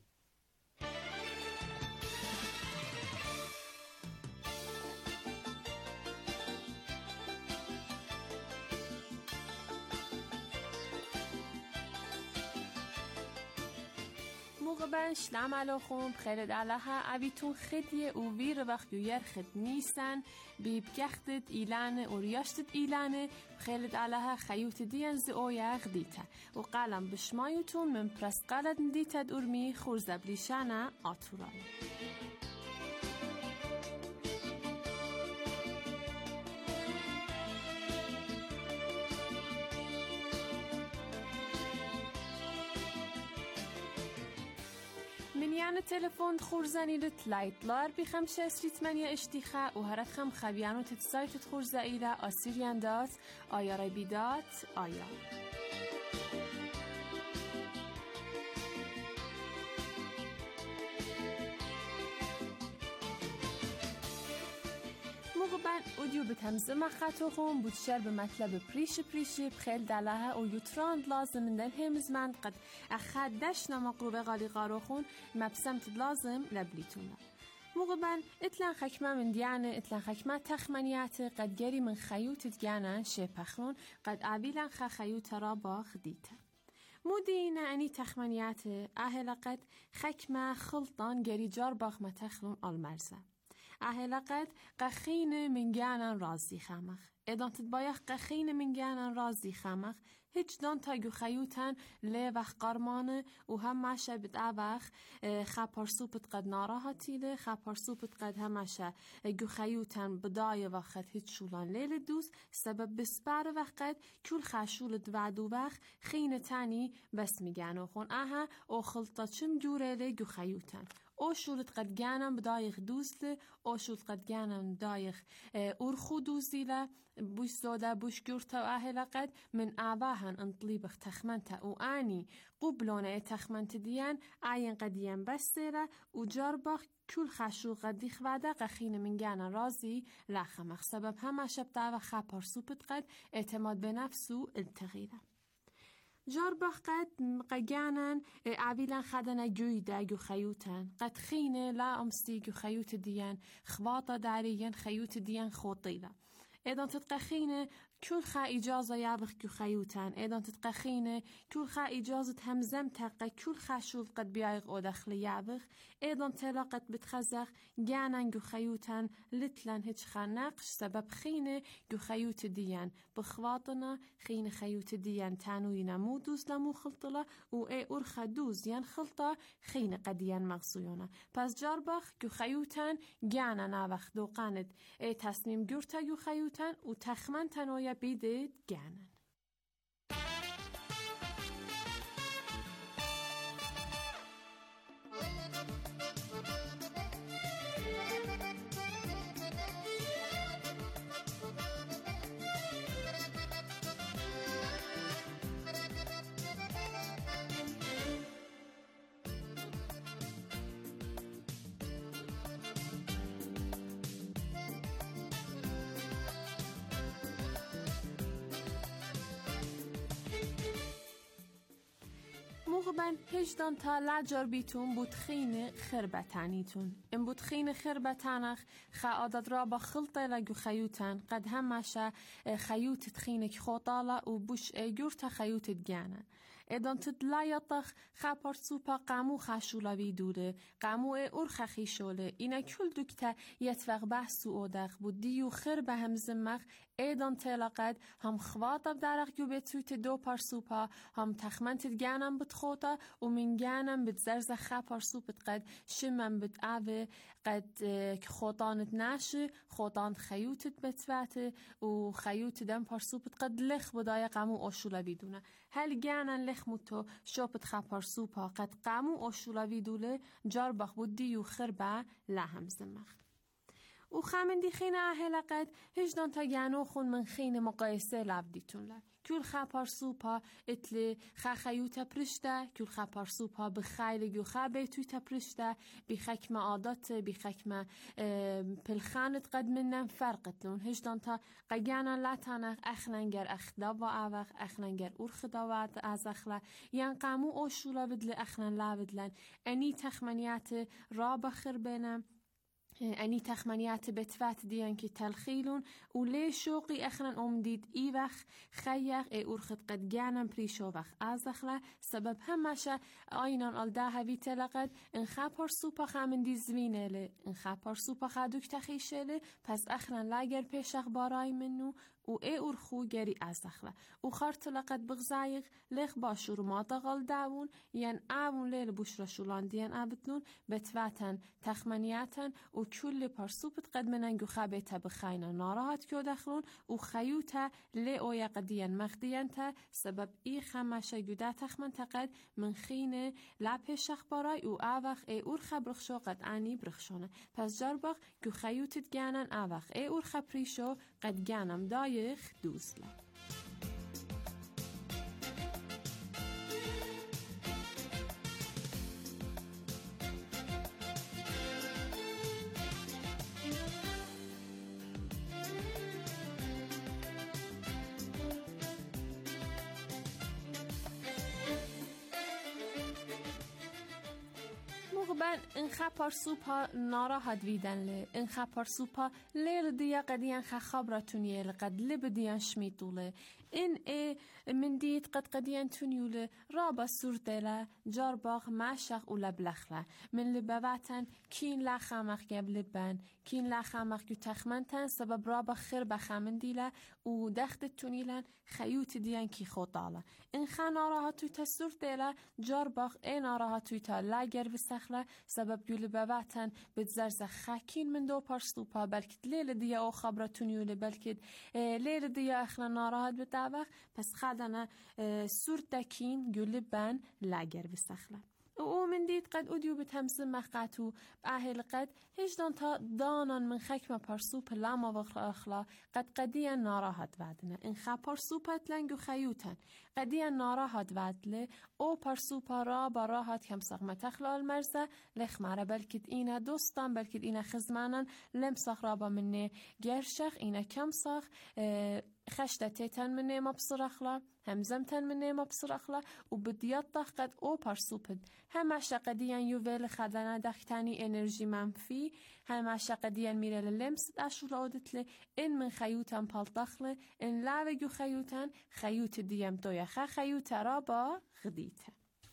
موقع شلام علاخون بخيرد علىها أبيتون خدية ووير وقت يرخد نيسان بيبكختت إيلانة ورياشتت إيلانة بخيرد علىها خيوت ديان زئويا غديتا وقالم بشمايوتون من برسقالة نديتا دورمي خورزة بليشانا آتوران. منيان التلفون خورزاني لتلايت لار بخمسة سريت منيا اشتيخا وهرت خم خبيانو تتسايت تخورزا إلى أسيريان دات آيا ربيدات آيا مغبان اوديو بتمزه مخاطوهم بودشر بمطلب بريش بريش بخيل دلها و يتراند لازم من الهمز من قد أخدش نمقروبة غالي غاروخون مبسمت لازم لبليتونا مغبن اتلان خکمه من دیانه اتلان خکمه تخمنیات قد گری من خیوت دیانه شپخلون قد عبیلان خ خیوت را باخ دیت. مودينا أني تخمنيات أهلقت خكمة خلطان جري جار باخ متخلون المرزة أهلقت قخين من جانا رازي خامخ إذا تتبايخ قخين من جانا رازي خامخ هیچ دان تا جو خیوتن لی وقت قرمانه و هم ماشه بد آبخ خپار سوپت قد ناراحتی لی خپار سوپت قد هم ماشه جو خیوتن بدای وقت هیچ شولان لیل دوست سبب بسپار وقت کل خشول دوادو وقت خین تانی بس میگن خون آها او خلطه چم جوره لی جو خیوتن او شولت قد جانم بدایخ دوست لی او شولت قد جانم دایخ ارخو دوزی لی بوش زودا بوش جورتا و أهلا قد من آباهن انطليبخ تخمنتا وآني قبلونا تخمنت ديان عين قديان بسيرا وجربخ كل خشو قد يخوادا قخين من جانا رازي لاخمخ سبب هما شبتا و خابر سوبت قد اعتماد بنفسو التغييره جربخ قد قجانا عبيلا خدنا جويدا جو خيوتان قد خينه لا أمسي جو خيوت ديان خواطة داريان خيوت ديان خوطيلا إذا تتقخينه كل خا إجازة يابخ كل خيوتان إذا تتقخينه كل خا إجازة همزم تقى كل خا شوف قد بيايغ أو دخل يابخ إذا تلاقت بتخزخ جانا جو خيوتان لتلان هيش خانقش سبب خينه جو خيوت ديان بخواطنا خينه خيوت ديان تانوي نمودوز لمو خلطلا و إيه أرخا دوز ين خلطة خينه قديان مغصيونا پس جاربخ جو خيوتان جانا نابخ دوقاند إيه تصميم جورتا جو خيوتان و تخمن تنويا بيدت جانا مغبن هجدان تا لجار بیتون بود خین خربتانیتون این بود خین خربتانخ خا عادت را با خلطه لگو خیوتن قد همشه خیوتت خینک خوطاله و بوش ایگورتا خیوتت گانن ادان تدلایطخ خپار سوپا قامو خشولاوی دوره قامو ارخ خیشوله اینا کل دکته یتوق بحث و اودخ بود دیو خر به هم زمخ ادان تلاقد هم خواطب درق جو بتویت دو پار سوپا هم تخمنت گانم بتخوطه و من گانم بتزرز خپار سوپت قد شمم بت آوه قد خوطانت نشه خوطان خیوتت بتوته و خیوت دم پار سوپت قد لخ بدای قامو آشولاوی دونه هل گانن لخموتو شوبت خپار سوپا قد قامو آشولاوی دوله جار بخ بودی و خربه لهم زمخ و خامندی خینه اهلا قد هجدان تا گانو خون من خینه مقایسه لابدیتون لر کل خپار سوپا اتلی خا خیوتا پرشته کل خپار سوپا بخیل گو خابه توی تا پرشته بی خکم عادت بی خکم پلخانت قد منن فرقت لون هجدان تا قیانا لاتانخ اخننگر اخدا و آوخ اخننگر ارخدا و از اخلا یان قامو اوشولا بدل اخنن لا بدلن انی تخمنیات را بخر بینم أني تخمنيات بتفات ديان كي تلخيلون ولي شوقي أخنا أمديد إيوخ خيخ إي أرخد قد جانا بريشوخ أزخلا سبب همشا آينان ألداها في تلقد إن خابر سوبا خامن دي زمينه لي إن خابر سوبا خادوك تخيشه لي پس أخنا لاجر پیش أخباراي منو و ای ارخو گری ازخله و خارت لقد بغزایق لخ باشور ما دغال داون ین آون لیل بوشرا شولان دیان آبتنون بتواتن تخمنیاتن و کل پرسوبت قد مننگو خابتا بخینا ناراحت کیو دخلون و خیوتا لی اویا قدیان مخدیان تا سبب ای خمشه گودا تخمن تقد من خینه لپش اخبارای و آوخ ای ارخ برخشو قد آنی برخشونه پس جارباق گو خیوتت گانن آوخ ای ارخ پریشو قد گانم دای يخ دوسلا مغبن انخا پارسوپا ناراحت ویدن لی انخا پارسوپا لیر دیا قدیان خا خبرتونیه لقد لب دیان شمیتوله این ای من دید قد قدیان تونیوله رابا سورتله جارباغ معشق و لبلخله من لبواتن کین لخمخ گب لبن کین لخمخ جو تخمنتن سبب رابا خیر بخمن دیله و دخت تونیلن خیوت دیان کی خطاله این خا ناراحتوی تا سورتله جارباغ ای ناراحتوی تا لگر بسخله سبب جو لبواتن بتزرز خاکین من دو پارسوپا بلکت لیل دیا او خبرتونیوله بلکت لیل دیا اخلا ناراحت بتا پس خدنا سورت دکین گلبن لگر بسخله او من دید قد اودیو بتمسم مخقتو اهل قد هجدان تا دانان من خکم پارسوپ لما وخلا اخلا قد قدیان ناراحت ودنه این خا پارسوپت لنگو خیوتن قدیان ناراحت ودله او پارسوپا را با راحت کم سقمت اخلال مرزه لخماره بلکت اینا دوستان بلکت اینا خزمانان لمسخ رابا منه گرشخ اینا کم سخ خشتتن منه مبصر اخلا همزمتن منه مبصر اخلا و بدیات قد او پارسوپد همش قدیان یوول خدنا دختنی انرژی منفی همش قدیان میره لمس اشور عادتله این من خیوتن پالتخله این لاوگو خیوتن خیوت دیم دویا خ خیوت را با غدیته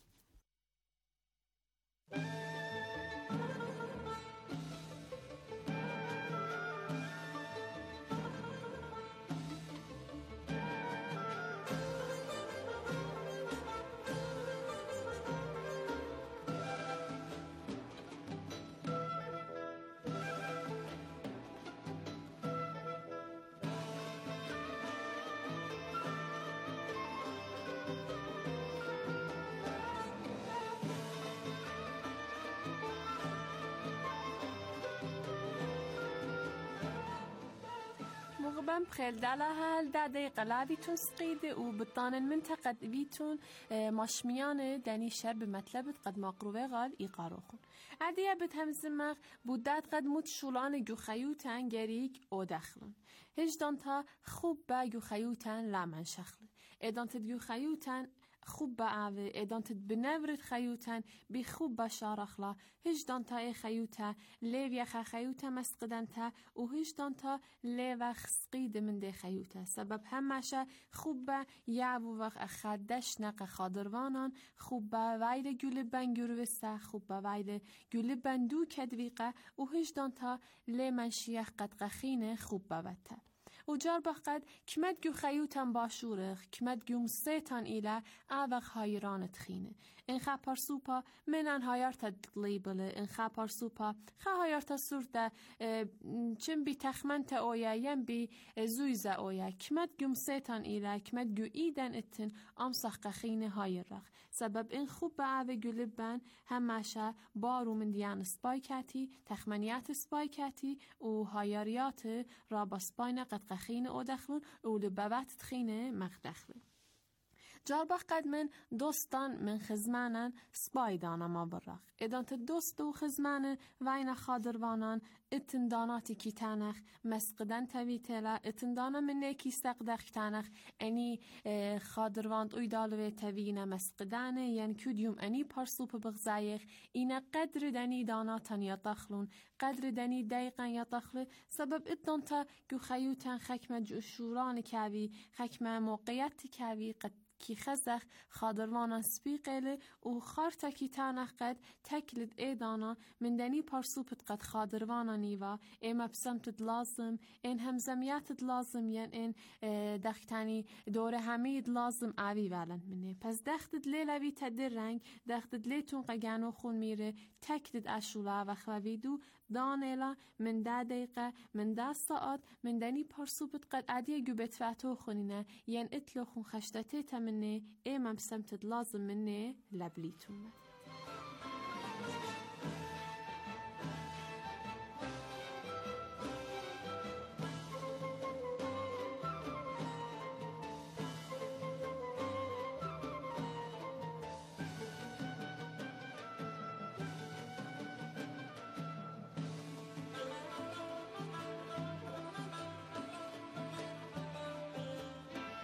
مغبن بخيل دالها دا دقيقة لابيتون سقيدة وبطان المنطقة بيتون ماشميانة داني شرب مطلبت قد مقروبة غال إيقاروخون عادية بتهمزمغ بودات قد موت شولان جو خيوتان جريك او دخلون هجدان تا خوب با جو خيوتان لامن شخل ادان تدجو خيوتان خوب با عوه ادان تد بنورد خیوتن بی خوب با شارخلا هجدان تا ای خیوتا لیویا خا خیوتا مسقدن تا و هجدان تا لیویا خسقید من ده خیوتا سبب همشه خوب با یعو وقت اخدش نق خادروانان خوب با ویل گل بنگروسته خوب با ویل گل بندو کدویقه و هجدان تا لی منشیخ قد قخینه خوب با وته و جار بقد کمد گو خیوتن باشورخ کمد گو مسیتان ایله اوغ هایران تخینه این خا پارسوپا منن هایارتا دلیبله این خا پارسوپا خا هایارتا سورتا چم بی تخمنت اویا یم بی زویزه اویا کمد گو مسیتان ایله کمد گو ایدن اتن امسخ قخینه هایرخ سبب این خوب به اوه گلبن همشه بارو من دیان سپایکتی تخمنیات سپایکتی و هایاریات را با سپاین قد قخینه او دخلون و لبوت تخینه مخدخلون جاربخ قد من دوستان من خزمانن سپایدانا ما برخ ادان تا دوست و خزمانن وین خادروانان اتنداناتی کی تنخ مسقدن تویتلا اتندانا من نیکی سقدخ تنخ انی خادرواند اویدالوی توینا مسقدانه ین کدیوم انی پارسوپ بغزایخ اینا قدر دنی داناتان یا تخلون قدر دنی دقیقا یا تخل سبب ادان تا گو خیوتن خکم جشوران کاوی خکم موقعیت کاوی قد کی خزخ خادروانان سپیقله و خارتا کی تانخ قد تکلد ایدانا من دنی پارسوپت قد خادروانانی و اما بسمتت لازم این همزمیاتت لازم ین این دختانی دور همید لازم آوی ولند منه پس دختت لیلوی تدر رنگ دختت لیتون قگانو خون میره تکلد اشولا و خویدو دانیلا من ده دقیقه من ده ساعت من دنی پارسوپت قد عدیه گو بتفتو خونینه ین اتلو خون خشتته تمنه ایمم سمتت لازم منه لبلیتونه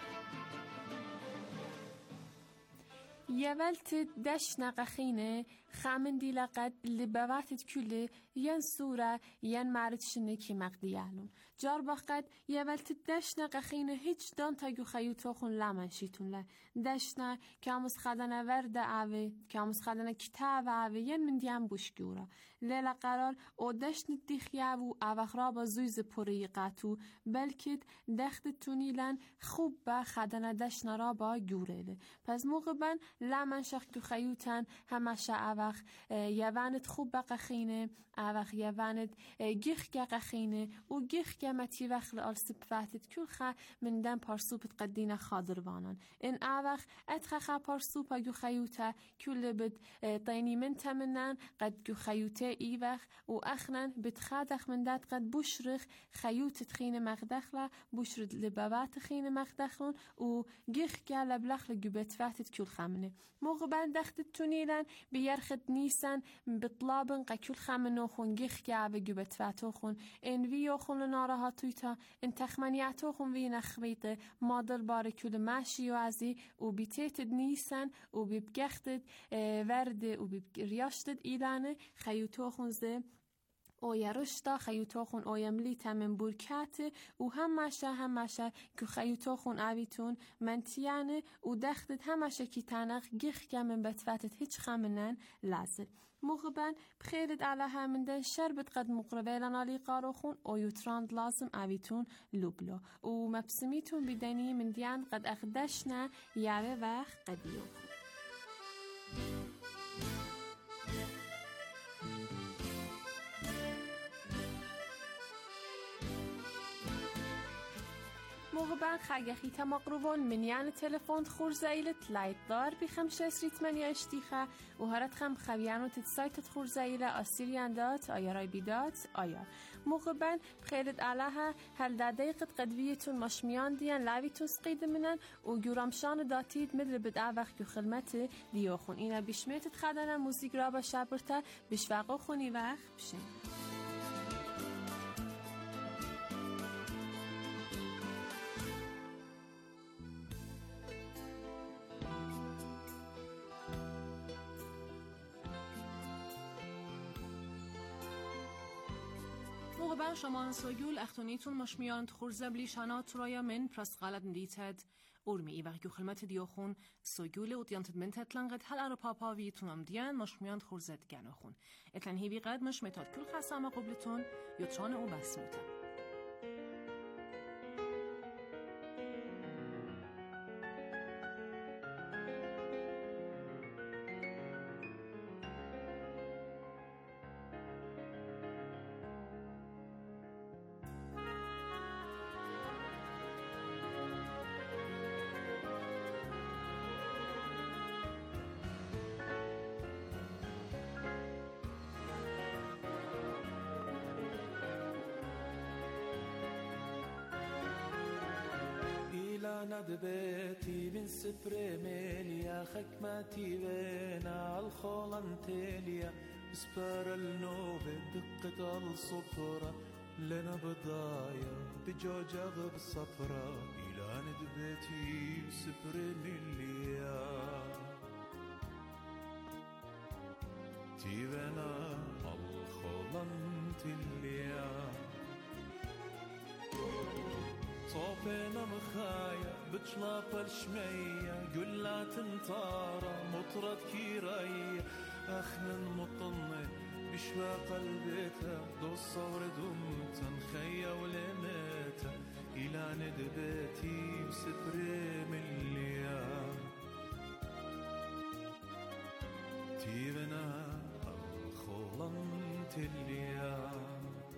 یولت دش نقخینه خامن دي لقد لبواتت كله ين سورة ين معرض شنكي مقديالون جار بقد يولت دشنا قخين هيج دان تاگو خيوتوخون لامن شيتون له دشنا كاموس خدنا ورد عوي كاموس خدنا كتاب عوي ين من ديان بوشگورا لیلا قرار او دشن دیخیاب و اوخرا با زویز پوری قطو بلکه دخت تونیلن خوب با خدنا دشنا را با گوره پس موقع بن لامن شخ خیوتن همشه اوخ یوانت خوب با قخینه اوخ یوانت گیخ که قخینه و گیخ که متی وخل آل سبفاتت کل خا من دن پارسوبت قدینه خادروانان این اوخ اتخخا پارسوبا گو خیوتا کل بد طینی من تمنن قد گو خیوتا ایوخ و اخنن بتخادخ من داد قد بشرخ خیوت تخین مخدخلا بشرد لبوات خین مخدخلون و گیخ که لبلخ لگوبت فاتت کل خامنه موقع بند دخت تونیلن بیرخد نیسن بطلابن قا کل خامنو خون گیخ که عوه گوبت فاتو خون این ویو خون لنارها تویتا این تخمنیاتو خون وی نخویت مادر بار کل ماشی و ازی و بیتیت نیسن و بیبگختت ورد و بیریاشتت ایلانه خیوتو خونزده او یارشتا خیوتو خون او یملی تمن برکات و همشه همشه که خیوتو خون آویتون منتیانه و دختت همشه کی تنق گیخ کمن بتفتت هیچ خامنن لازم مغبن بخیرت على همنده شربت قد مقربه لنالی قارو خون او یوتراند لازم آویتون لوبلو و مبسمیتون بدنی من دیان قد اخدشنا یاوه وقت قدیو موقع خاگخی تمقربون منیان تلفن خورزایلت لایت دار بخمشه سریت منی اشتیخه و هرت خم خویانو تت سایتت خورزایل آسیلیان دات آیارای بیدات آیار موقع بند بخیرت علاها هل دا دقیقت قدویتون مشمیان دیان لاویتون سقید منن و گورامشان داتید مدر بدعا وقت خلمت دیوخون اینا بشمیتت خدانه موزیک را با شبرتا بشوقو خونی وقت بشن موقع شما سوگول اختونیتون مشمیان خورزه بلیشانات رایا من پرست غلط ندیتد ارمی ای وقتی خلمت دیوخون سوگول و دیانتد من تتلنقد هل ار پاپا ویتون ام دیان مشمیان خورزه دگنوخون اتلن هیوی قد مش متاد کل خسامه قبلتون یوتران او بسموتن ندبتي من سبريميليا خكماتي بينا الخولنتيليا اسبر النوبة دقة الصفرة لنا بضايا بجوجة بالصفرة إلى ندبتي من سبريميليا تيبنا الخولنتيليا صوفنا مخايا بتشلاف الشمية قلات انطارة مطرد كيراية اخنا مطنة بشوى قلبيتا دو الصور دمتا نخيا ولميتا الى ندبتي وسبري من الليام تيبنا الخولنت الليام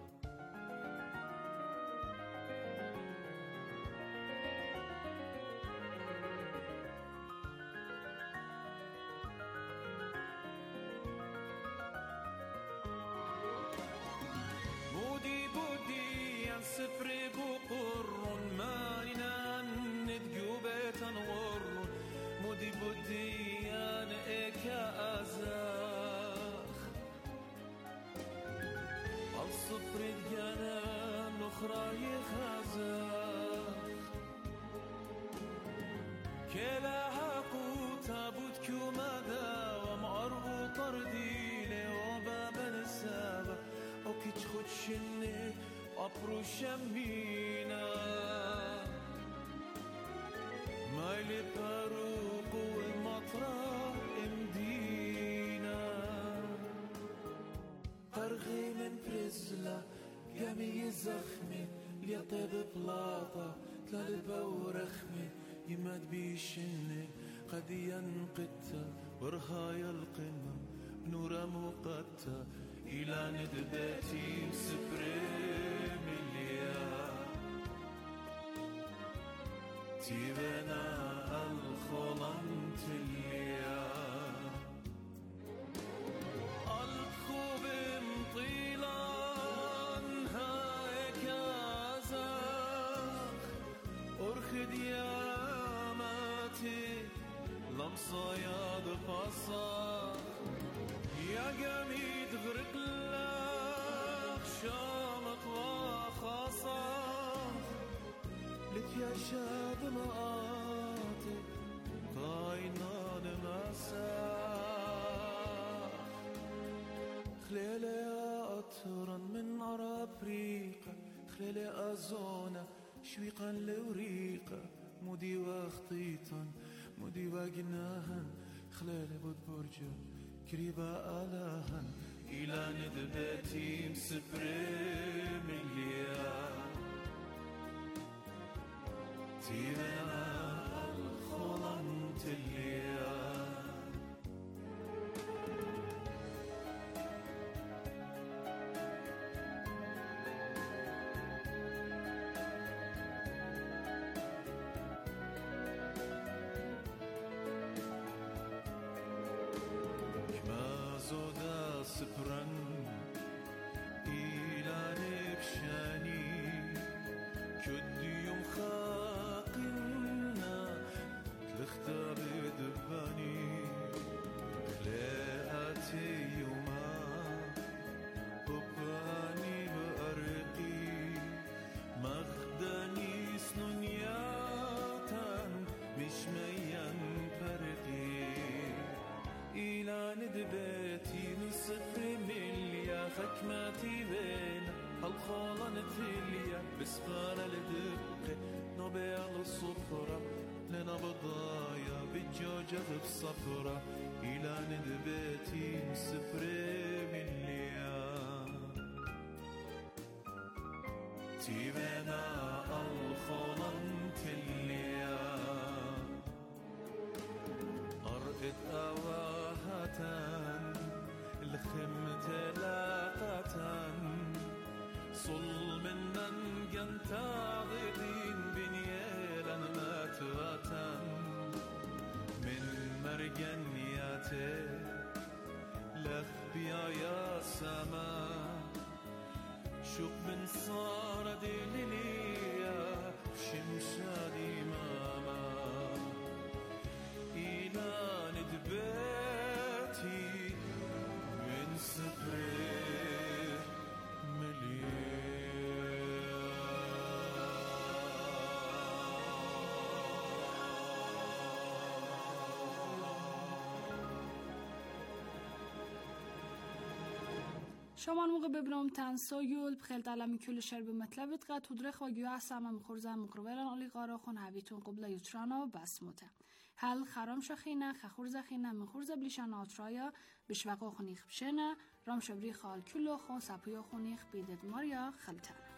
سفري بقر ما لنا ندقوبة نغر مودي بودي أنا إيكا أزاخ الصفر ديانا نخرى يخازاخ كلا حقو تابوت كو مدى ومعرغو طردي بيشني أبرو شمينا مايلي باروق ومطرح امدينا قرغي من برزلة قامي زخمي ليطيب بلاطة تلالبة ورخمي يماد بيشني قد ينقتا ورهايا القمة بنورة مقتا إلى ندباتي سبريميليا تيبنا الخلم تليا الخوب مطيلان هايك ازاق ارخد يا ماتي لمصة ياد فصاق يا جميد غرق لك شامت وخاصاق لتيا شاد مآتي قاينان مساق خليلي أطرا من أرابريقا خليلي أزونا شويقا لوريقا مودي وخطيطا مودي وجناها خليلي بود برجا كريبا آلاها إلى ندباتي مسبريميليا تيبنا الخلم تليا زودا سبرن إلى نبشاني كد يوم خاقنا تلختار دباني خلاقاتي يوما بباني بأرقي مخداني سنونياتان مش ميان فرقي إلى ندباتي من صفر مليا خكماتي بين هالخالة نتليا بسفارة لدقة نبيع الصفرة لنا بضايا بالجوجة بصفرة إلى ندباتي من صفر مليا تيبنا الخالة نتليا أرقد أواهتان الخمت لاقتان صل منن جنتاغدين بنيالا ماتواتان من مرجنياتي لخبيا يا سما شوق من صار دليليا شمشادي ماما إلى ندباتي من سبري مليا شما موقع ببرم تنسایل بخیل تعلمی کل شر به مطلب قد تدرخ و گیاه سمم خورزم مقروران آلی قارا خون هویتون قبل یوترانا و بسموته هل خرام شخینه خخورز خینه مخورز بلیشن آترایا بشوقا خونیخ بشنه رام شبری خال کلو خون سپویا خونیخ بیدد ماریا خلطانه